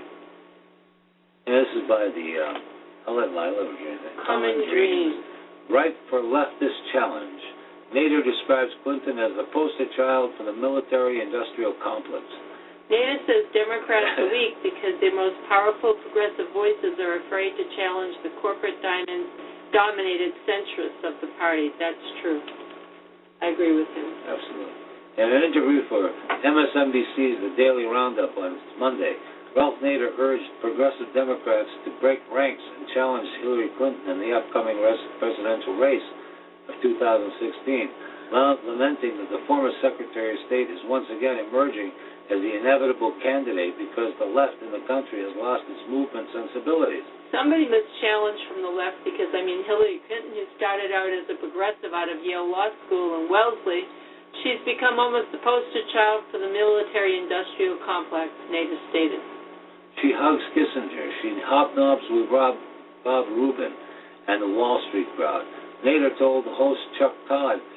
And this is by the, uh, I'll let Lila read it. Common Dreams. Ripe for leftist challenge. Nader describes Clinton as the poster child for the military-industrial complex. Nader says Democrats are weak because their most powerful progressive voices are afraid to challenge the corporate-dominated centrists of the party. That's true. I agree with him. Absolutely. In an interview for M S N B C's The Daily Roundup on Monday, Ralph Nader urged progressive Democrats to break ranks and challenge Hillary Clinton in the upcoming presidential race of two thousand sixteen, lamenting that the former Secretary of State is once again emerging as the inevitable candidate because the left in the country has lost its movement sensibilities. Somebody must challenge from the left because, I mean, Hillary Clinton, who started out as a progressive out of Yale Law School and Wellesley, she's become almost the poster child for the military-industrial complex, Nader stated. She hugs Kissinger. She hobnobs with Rob, Bob Rubin and the Wall Street crowd. Nader told the host Chuck Todd,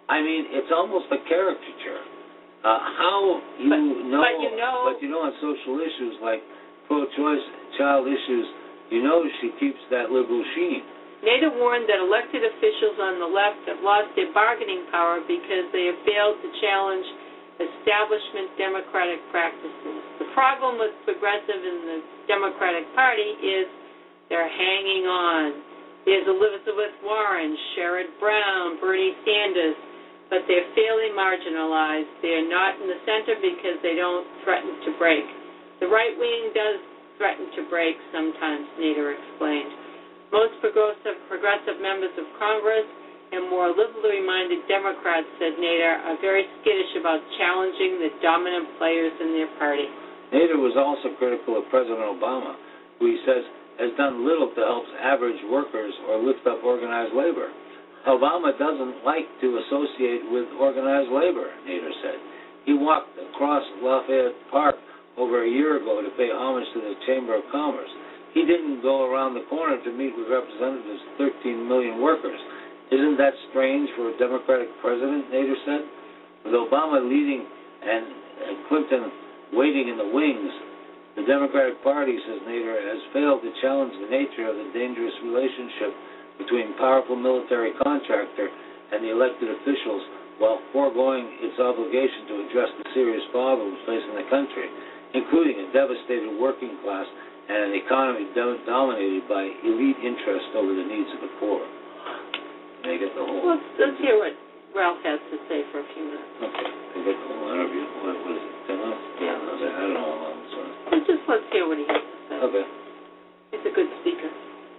I mean, it's almost a caricature. Uh, how you but, know, but you know, but you know, on social issues like pro-choice, child issues, you know, she keeps that liberal sheen. Nader warned that elected officials on the left have lost their bargaining power because they have failed to challenge establishment democratic practices. The problem with progressive in the Democratic Party is they're hanging on. There's Elizabeth Warren, Sherrod Brown, Bernie Sanders, but they're fairly marginalized. They're not in the center because they don't threaten to break. The right wing does threaten to break sometimes, Nader explained. Most progressive, progressive members of Congress and more liberally minded Democrats, said Nader, are very skittish about challenging the dominant players in their party. Nader was also critical of President Obama, who he says has done little to help average workers or lift up organized labor. Obama doesn't like to associate with organized labor, Nader said. He walked across Lafayette Park over a year ago to pay homage to the Chamber of Commerce. He didn't go around the corner to meet with representatives of thirteen million workers. Isn't that strange for a Democratic president, Nader said? With Obama leading and Clinton waiting in the wings, the Democratic Party, says Nader, has failed to challenge the nature of the dangerous relationship between powerful military contractor and the elected officials while foregoing its obligation to address the serious problems facing the country, including a devastated working class and an economy do- dominated by elite interest over the needs of the poor. They get the whole... Let's, let's hear what Ralph has to say for a few minutes. Okay, they get the whole interview. What, what is it, ten minutes? Yeah. I don't know how long this was. Let's just let's hear what he has to say. Okay. He's a good speaker.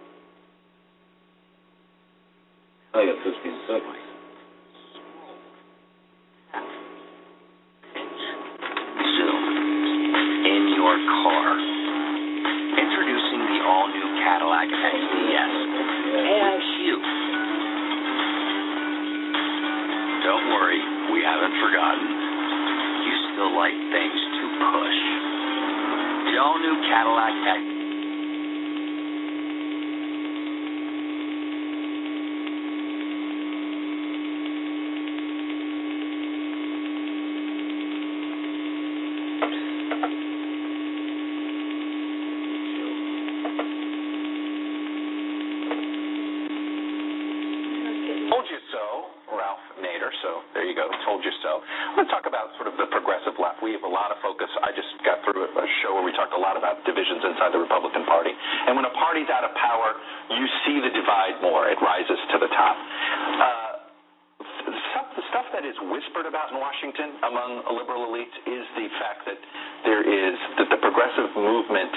I got fifteen seconds. Zoom. In your car. Introducing the all-new Cadillac X D S. With you. Don't worry, we haven't forgotten. You still like things to push. The all-new Cadillac X D S. Told you so, Ralph Nader. So there you go. Told you so. I want to talk about sort of the progressive left. We have a lot of focus. I just got through a show where we talked a lot about divisions inside the Republican Party. And when a party's out of power, you see the divide more. It rises to the top. Uh, stuff, the stuff that is whispered about in Washington among liberal elites is the fact that there is that the progressive movement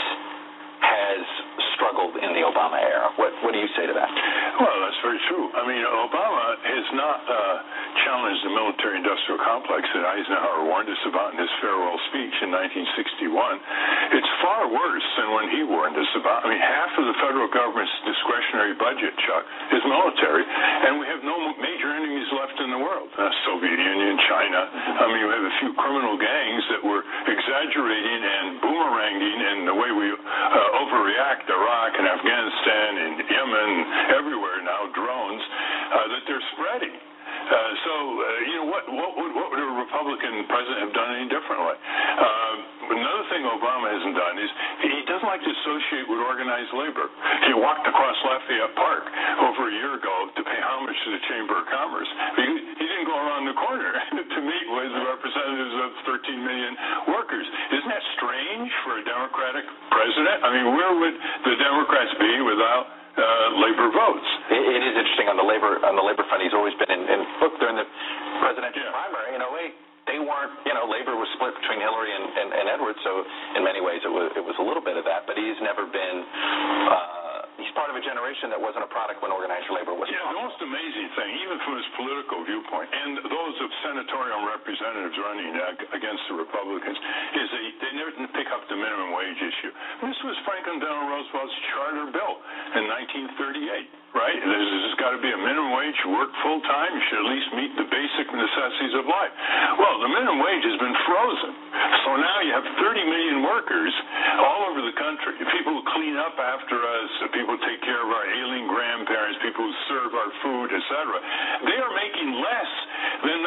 has struggled in the Obama era. What what do you say to that? Well, that's very true. I mean, Obama has not uh, challenged the military-industrial complex that Eisenhower warned us about in his farewell speech in nineteen sixty-one. It's far worse than when he warned us about. I mean, half of the federal government's discretionary budget, Chuck, is military, and we have no major enemies left in the world. Uh, Soviet Union, China. I mean, we have a few criminal gangs that were exaggerating and boomeranging in the way we uh, overreact, Iraq and Afghanistan and Yemen, everywhere now, drones, uh, that they're spreading. Uh, so, uh, you know, what, what, would, what would a Republican president have done any differently? Uh, another thing Obama hasn't done is he doesn't like to associate with organized labor. He walked across Lafayette Park over a year ago to pay homage to the Chamber of Commerce. He, he didn't go around the corner to meet with the representatives of thirteen million workers. Isn't that strange for a Democratic president? I mean, where would the Democrats be without Uh, labor votes? It, it is interesting on the labor on the labor front. He's always been in, in look during the presidential yeah. primary. You know, wait, they weren't. You know, labor was split between Hillary and, and, and Edwards. So in many ways, it was it was a little bit of that. But he's never been. Uh, he's part of a generation that wasn't a product when organized labor was. Yeah, possible. The most amazing thing, even from his political viewpoint, and those of senatorial representatives running against the Republicans, is they they never pick up the minimum wage issue. This was Franklin Delano Roosevelt's charter bill in nineteen thirty-eight, right? There's, there's got to be a minimum wage. You work full time. You should at least meet the basic necessities of life. Well, the minimum wage has been frozen, so now you have thirty million workers all over the country. People who clean up after us, people who take care of our ailing grandparents, people who serve our food, et cetera. They are making less than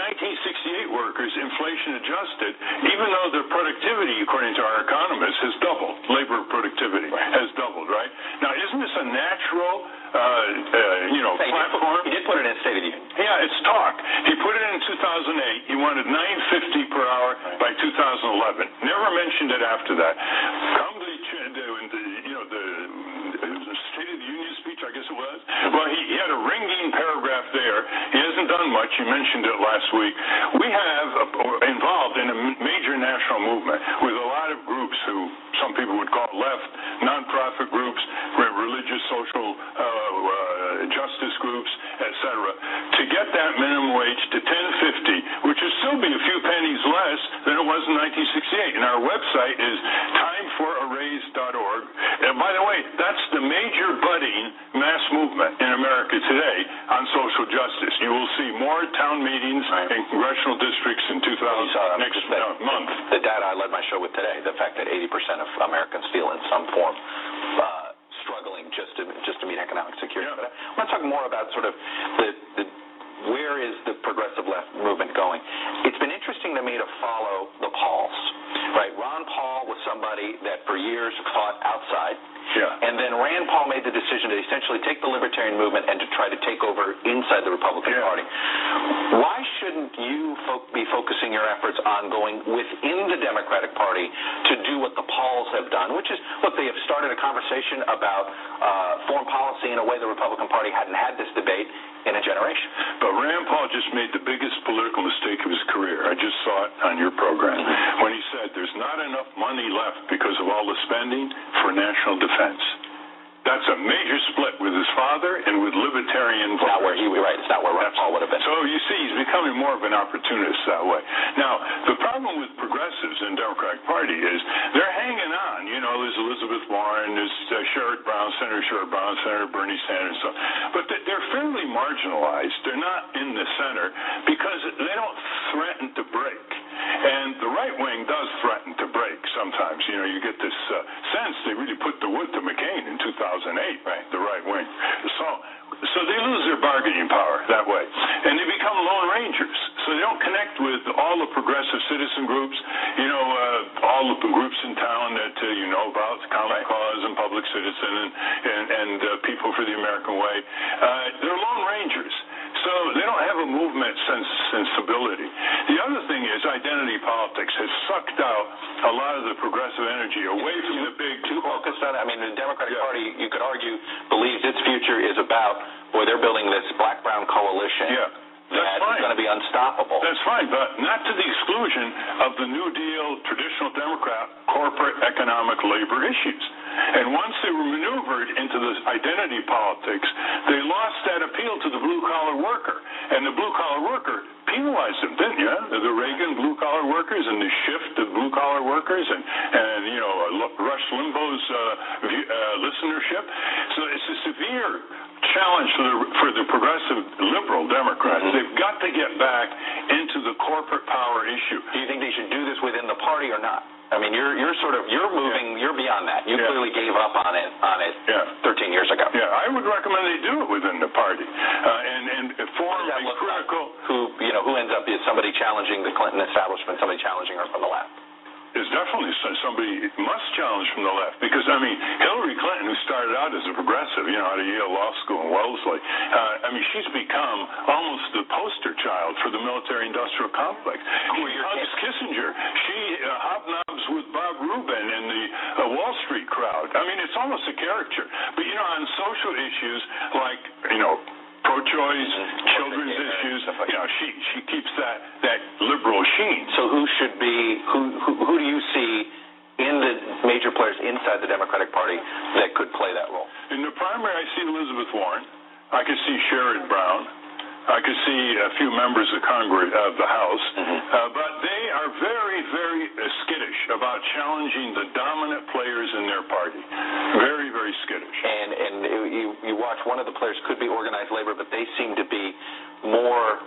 nineteen sixty-eight workers, inflation adjusted, even though their productivity, according to our economists, has doubled. Labor productivity has doubled, right? Now, isn't this a natural, uh, uh, you know, hey, platform? He did put it in State of the Union. Yeah, it's talk. He put it in two thousand eight. He wanted nine fifty per hour by two thousand eleven. Never mentioned it after that. Come to the, the you know, the, the State of the Union speech, I guess it was. Well, he, he had a ringing paragraph there. He hasn't done much. You mentioned it last week. We have a, involved in a major national movement with a lot of groups who some people would call left, nonprofit groups, religious, social uh, uh, justice groups, et cetera, to get that minimum wage to ten fifty, which would still be a few pennies less than it was in nineteen sixty-eight. And our website is time for a raise dot org. And by the way, that's the major budding mass movement in America today on social justice. You will see more town meetings in congressional districts in two thousand uh, next that, uh, month. The data I led my show with today, the fact that eighty percent of Americans feel in some form uh, struggling just to just to meet economic security. Yeah. But I want to talk more about sort of the, the where is the progressive left movement going. It's been interesting to me to follow the Pauls, right? Ron Paul was somebody that for years fought outside. Yeah. And then Rand Paul made the decision to essentially take the libertarian movement and to try to take over inside the Republican yeah. Party. Why shouldn't you fo- be focusing your efforts on going within the Democratic Party to do what the Pauls have done, which is, look, they have started a conversation about uh, foreign policy in a way the Republican Party hadn't had this debate in a generation. But Rand Paul just made the biggest political mistake of his career. I just saw it on your program when he said there's not enough money left because of all the spending for national defense. That's a major split with his father and with libertarian voters. Not where he, right, it's not where Ron Paul would have been. So you see, he's becoming more of an opportunist that way. Now, the problem with progressives in the Democratic Party is they're hanging on. You know, there's Elizabeth Warren, there's uh, Sherrod Brown, Senator Sherrod Brown, Senator Bernie Sanders, so, but they're fairly marginalized. They're not in the center because they don't threaten to break. And the right wing does threaten to break sometimes. You know, you get this uh, sense they really put the wood to McCain in two thousand eight, right, the right wing. So so they lose their bargaining power that way. And they become lone rangers. So they don't connect with all the progressive citizen groups, you know, uh, all of the groups in town that uh, you know about, Common Cause and Public Citizen and, and, and uh, People for the American Way. Uh, they're lone rangers. So they don't have a movement sense, sensibility. The other thing is identity politics has sucked out a lot of the progressive energy away from the big... Too focused on it. I mean, the Democratic yeah. Party, you could argue, believes its future is about, boy, they're building this black-brown coalition. Yeah. That's That's going to be unstoppable. That's fine, but not to the exclusion of the New Deal, traditional Democrat, corporate, economic, labor issues. And once they were maneuvered into this identity politics, they lost that appeal to the blue-collar worker. And the blue-collar worker penalized them, didn't you? The Reagan blue-collar workers and the shift of blue-collar workers and, and you know, Rush Limbaugh's uh, view, uh, listenership. So it's a severe challenge for the, for the progressive liberal Democrats. Mm-hmm. They've got to get back into the corporate power issue. Do you think they should do this within the party or not? I mean, you're you're sort of you're moving yeah. you're beyond that. You yeah. clearly gave up on it on it yeah. thirteen years ago. Yeah, I would recommend they do it within the party uh, and and form a critical. Like? Who you know who ends up is somebody challenging the Clinton establishment, somebody challenging her from the left. Is definitely somebody must challenge from the left because I mean Hillary Clinton, who started out as a progressive, you know, out of Yale Law School in Wellesley, uh, I mean she's become almost the poster child for the military-industrial complex. She hugs Kissinger. She uh, hobnobs with Bob Rubin and the uh, Wall Street crowd. I mean it's almost a caricature. But you know, on social issues like you know. pro-choice, children's issues. You know, she she keeps that, that liberal sheen. So who should be who, who who do you see in the major players inside the Democratic Party that could play that role? In the primary, I see Elizabeth Warren. I could see Sherrod Brown. I could see a few members of Congress of the House, mm-hmm. uh, but they are very, very uh, skittish about challenging the dominant players in their party. Very, very skittish. And and you you watch one of the players could be organized labor, but they seem to be more.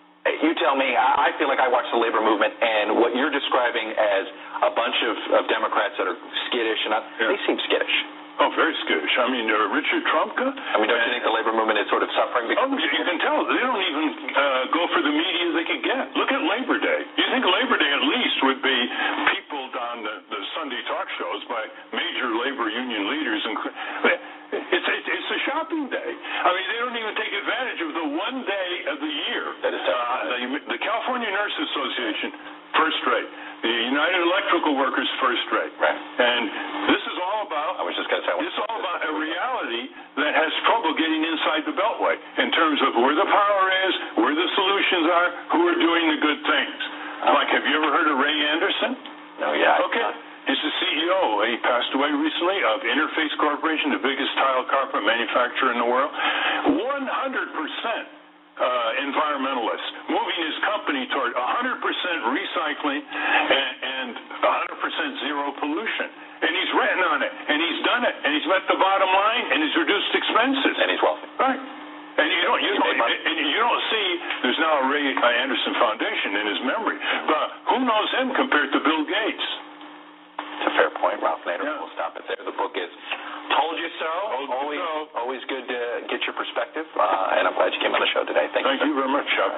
You tell me. I feel like I watch the labor movement, and what you're describing as a bunch of, of Democrats that are skittish, and not, yeah. they seem skittish. Oh, very skittish. I mean, uh, Richard Trumka. I mean, don't you think the labor movement is sort of suffering? Because oh, you can tell. They don't even uh, go for the media they can get. Look at Labor Day. You think Labor Day at least would be peopled on the, the Sunday talk shows by major labor union leaders. And it's, it's, it's a shopping day. I mean, they don't even take advantage of the one day of the year. That is uh, the, the California Nurses Association, first rate. The United Electrical Workers, first rate. Right. And this is all about. I was just going to say. This is all about a reality that has trouble getting inside the Beltway in terms of where the power is, where the solutions are, who are doing the good things. Oh. Like, have you ever heard of Ray Anderson? No, yeah. Okay. He's the C E O. He passed away recently of Interface Corporation, the biggest tile carpet manufacturer in the world. one hundred percent. Uh, environmentalist, moving his company toward one hundred percent recycling and, and one hundred percent zero pollution. And he's written on it, and he's done it, and he's met the bottom line, and he's reduced expenses. And he's wealthy. Right. And you don't, you don't, and you don't see, there's now a Ray Anderson Foundation in his memory, but who knows him compared to Bill Gates? It's a fair point, Ralph Nader. Yeah. We'll stop it there. The book is Told You So. Told always, you so. always good to get your perspective, uh, and I'm glad you came on the show today. Thank, Thank you, you very much, Chuck.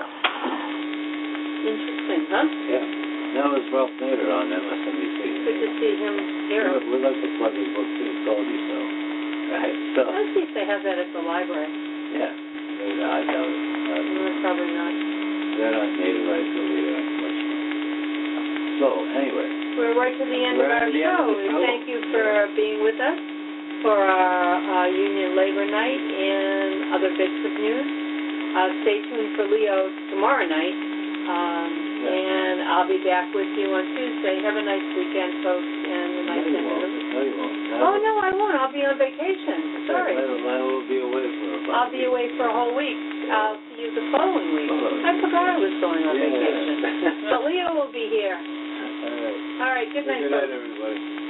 Interesting, huh? Yeah. Now it's Ralph Nader on M S N B C. Good to see him here. Yeah, we'd like to plug his book too. Told You So. Right. So. Let's see if they have that at the library. Yeah. Maybe I doubt it. Uh, no, probably not. They're not native rights over here, unfortunately. So, anyway. We're right to the end We're of our the show. End of the show. Thank you for being with us for our uh, Union Labor Night and other bits of news. Uh, stay tuned for Leo tomorrow night, um, yeah. and I'll be back with you on Tuesday. Have a nice weekend, folks, and a nice no, you end. won't. No, you won't. Oh, no, I won't. I'll be on vacation. Sorry. I will be away for a while. I'll be away for a whole week. I'll see you the following week. Oh. I forgot I was going on yeah. vacation. But Leo will be here. All right. All right. Good night, Good night, folks. everybody.